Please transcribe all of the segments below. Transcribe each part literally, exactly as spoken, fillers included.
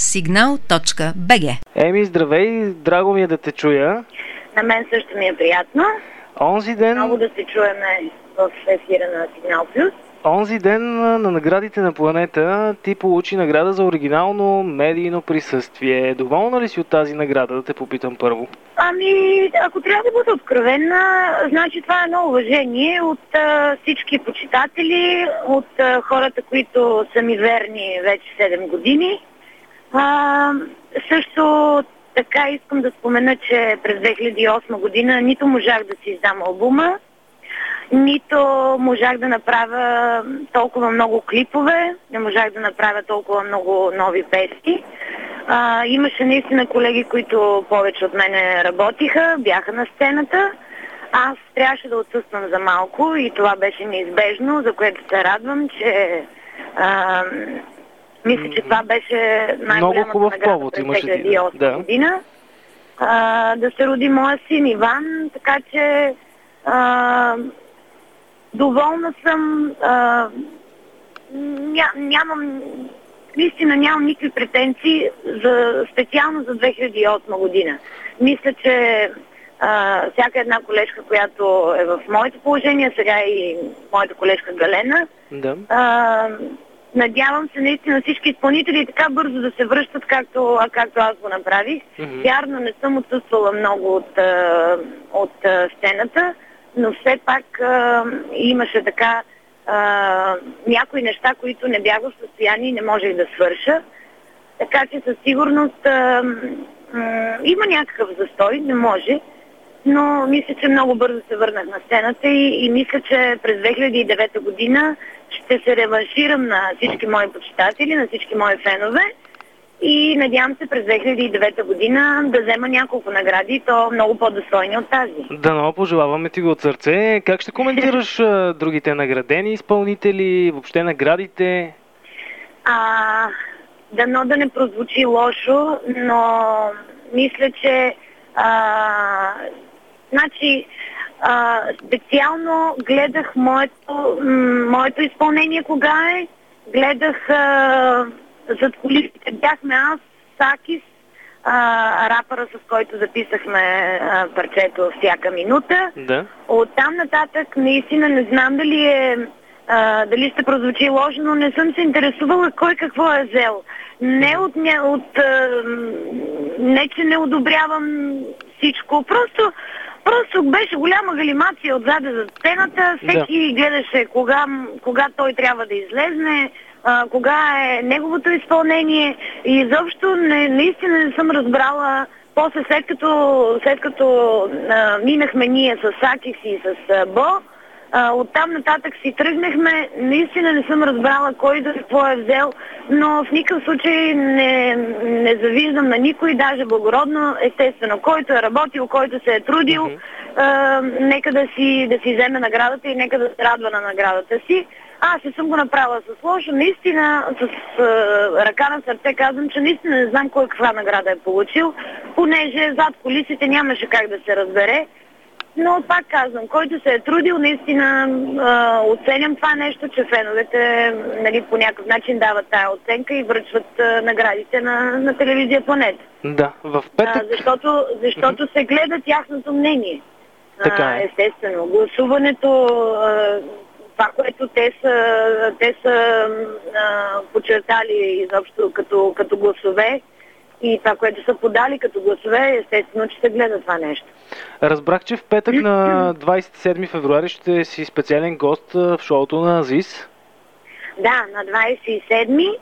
сигнал точка би джи. Еми, здравей, драго ми е да те чуя. На мен също ми е приятно. Онзи ден... Много да се чуеме в ефира на Сигнал Плюс. Онзи ден на наградите на планета ти получи награда за оригинално медийно присъствие. Доволна ли си от тази награда, да те попитам първо? Ами, ако трябва да бъда откровена, значи това е едно уважение от а, всички почитатели, от а, хората, които са ми верни вече седем години. А, също така искам да спомена, че през две хиляди и осма година нито можах да си издам албума, нито можах да направя толкова много клипове, не можах да направя толкова много нови песни. А, имаше наистина колеги, които повече от мене работиха, бяха на сцената. Аз трябваше да отсъствам за малко и това беше неизбежно, за което се радвам, че а, мисля, че това беше най-голямата награда през две хиляди и осма да. година. А, да се роди моя син Иван, така че а, доволна съм, а, ня, нямам, наистина нямам никакви претенции за, специално за две хиляди и осма година. Мисля, че а, всяка една колежка, която е в моето положение, сега и моята колежка Галена, да. а, надявам се наистина всички изпълнители така бързо да се връщат, както, както аз го направих. Mm-hmm. Вярно, не съм отсъствала много от, от сцената, но все пак а, имаше така а, някои неща, които не бях в състояние и не можех да свърша. Така че със сигурност а, а, има някакъв застой, не може, но мисля, че много бързо се върнах на сцената и, и мисля, че през две хиляди и девета година ще се реванширам на всички мои почитатели, на всички мои фенове и надявам се през две хиляди и девета година да взема няколко награди и то много по-достойни от тази. Да, но пожелаваме ти го от сърце. Как ще коментираш другите наградени изпълнители, въобще наградите? А, дано да не прозвучи лошо, но мисля, че а, значи а, специално гледах моето, м- моето изпълнение кога е, гледах а, зад кулисите бяхме аз, Сакис, а, рапъра, с който записахме а, парчето всяка минута. Да. Оттам нататък наистина не знам дали е а, дали ще прозвучи лошо, но не съм се интересувала кой какво е взел. Не от, не, от а, не че не одобрявам всичко, просто Просто беше голяма галимация отзаде за сцената, всеки да. гледаше кога, кога той трябва да излезне, а, кога е неговото изпълнение и изобщо не, наистина не съм разбрала. После след като, след като а, минахме ние с Акис и с а, Бо, а, оттам нататък си тръгнахме, наистина не съм разбрала кой да какво е взел, но в никакъв случай не, не завиждам на никой, даже благородно, естествено, който е работил, който се е трудил, mm-hmm. а, нека да си, да си вземе наградата и нека да се радва на наградата си. Аз не съм го направила с лошо, наистина с а, ръка на сърце казвам, че наистина не знам кой каква награда е получил, понеже зад кулисите нямаше как да се разбере. Но пак казвам, който се е трудил, наистина а, оценям това нещо, че феновете нали, по някакъв начин дават тая оценка и връчват а, наградите на, на телевизия Планета. Да, в петък... А, защото защото mm-hmm. се гледа тяхното мнение. Така е. А, естествено, гласуването, а, това, което те са, те са а, подчертали изобщо като, като гласове, и това, което са подали като гласове, естествено, че се гледа това нещо. Разбрах, че в петък на двадесет и седми февруари ще си специален гост в шоуто на Азис. Да, на двадесет и седми.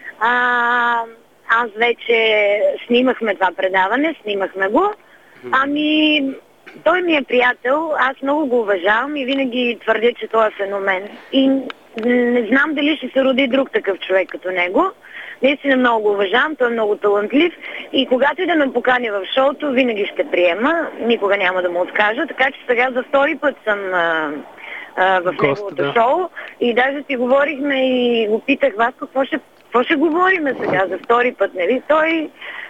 А, аз вече снимахме това предаване, снимахме го. Ами, той ми е приятел, аз много го уважавам и винаги твърдя, че той е феномен. И не знам дали ще се роди друг такъв човек като него. Наистина много го уважавам, той е много талантлив и когато и да ме покани в шоуто, винаги ще приема, никога няма да му откажа, така че сега за втори път съм а, а, в Гост, неговото да. шоу и даже си говорихме и го питах вас какво ще, какво ще говориме сега за втори път, нали? Той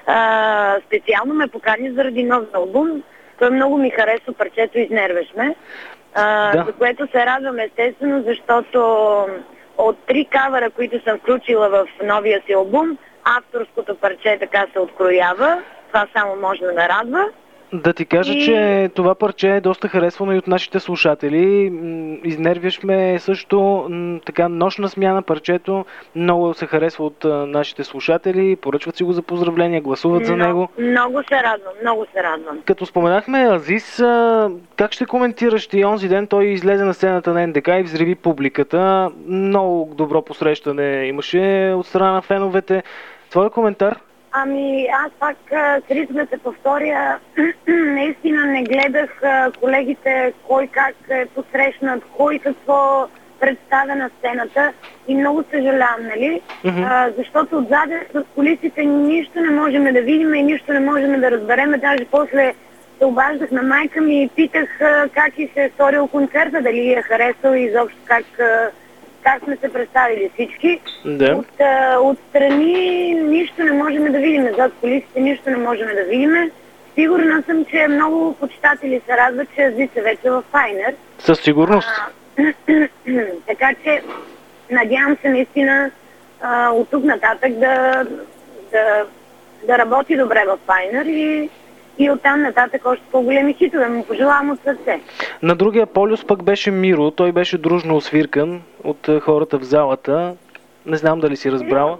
а, специално ме покани заради нов албум, той много ми харесва парчето "Изнервяш ме", а, да. за което се радвам естествено, защото от три кавъра, които съм включила в новия си албум, авторското парче така се откроява. Това само може да ме радва. Да ти кажа, И... че това парче е доста харесвано и от нашите слушатели. Изнервяш ме също, така, нощна смяна парчето. Много се харесва от нашите слушатели. Поръчват си го за поздравления, гласуват много, за него. Много се радвам, много се радвам. Като споменахме Азис, как ще коментираш ти? Онзи ден той излезе на сцената на Ен Де Ка и взриви публиката. Много добро посрещане имаше от страна на феновете. Твой коментар? Ами, аз пак с риск да се повторя, наистина не гледах колегите кой как е посрещнат, кой какво представя на сцената и много съжалявам, нали? Mm-hmm. А, защото отзаде с колисите нищо не можем да видим и нищо не можем да разберем. Даже после се обаждах на майка ми и питах а, как и се е сторил концерта, дали е харесал и изобщо как... А, как сме се представили всички. Да. От, от страни нищо не можем да видим, зад колисите нищо не можем да видим. Сигурна съм, че много почитатели се радват, че Азис е вече в Пайнер. Със сигурност. А, така че надявам се наистина а, от тук нататък да, да, да работи добре в Пайнер и И оттам нататък още по-големи хитове. Му пожелавам от сърце. На другия полюс пък беше Миро. Той беше дружно освиркан от хората в залата. Не знам дали си разбрала.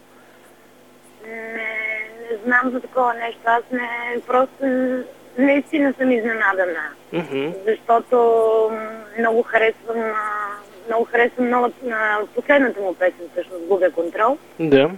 Не, не знам за такова нещо. Аз не... Просто наистина съм изненадана. Mm-hmm. Защото много харесвам... Много харесвам новата, на последната му песен, всъщност Губя контрол. Да.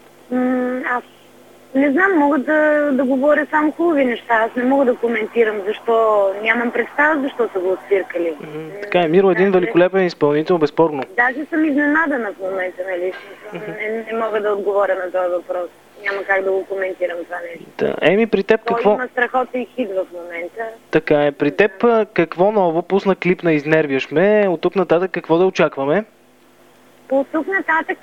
Аз не знам, мога да, да говоря само хубави неща. Аз не мога да коментирам защо, нямам представа защо са го отсвиркали. Mm-hmm. Така е, Миро е един великолепен изпълнител, безспорно. Даже съм изненадана в момента, нали? Mm-hmm. Не, не мога да отговоря на този въпрос. Няма как да го коментирам това нещо. Да. Еми, при теб какво... Той има страхотен хит в момента. Така е. При теб какво ново? Пусна клип на Изнервяш ме. От тук нататък какво да очакваме? От тук нататък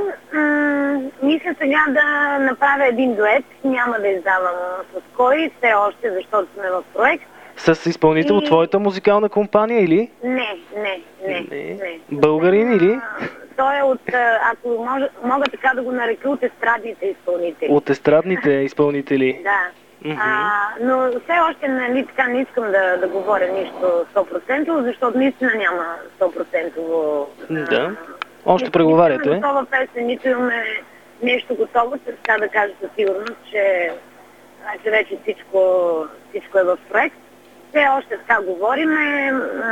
м- мисля сега да направя един дует. Няма да издавам с кой, все още, защото сме в проект. С изпълнител и... от твоята музикална компания или? Не, не, не. не. не. Българин или? Той е от, ако мога, мога така да го нарека, от естрадните изпълнители. От естрадните изпълнители? Да. Mm-hmm. А, но все още нали, така не искам да, да говоря нищо сто процента, защото наистина няма сто процента. Да. Още преговаряте? Нито имаме готова песен, нито имаме нещо готово, така да кажа със сигурност, че, че вече всичко, всичко е в проект. Все още така говориме,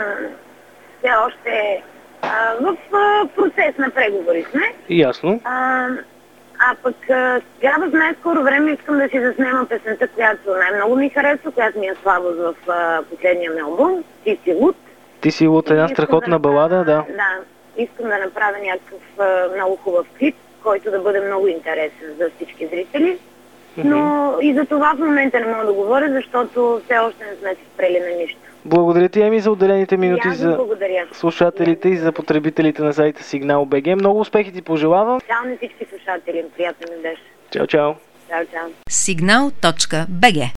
все още а, в а, процес на преговори сме. Ясно. А, а пък а, сега в най-скоро време искам да си заснема песента, която най-много ми харесва, която ми е слабост в а, последния ми албум, Ти си луд. Ти си луд, една страхотна да, балада, да. Да. Искам да направя някакъв а, много хубав клип, който да бъде много интересен за всички зрители. Но mm-hmm. и за това в момента не мога да говоря, защото все още не сме се спрели на нищо. Благодаря ти, Еми, за отделените минути за благодаря. слушателите и за потребителите на сайта Сигнал БГ. Много успехи ти пожелавам. Чао на всички слушатели. Приятно ми беше. Чао, чао. Чао, чао. Сигнал точка бг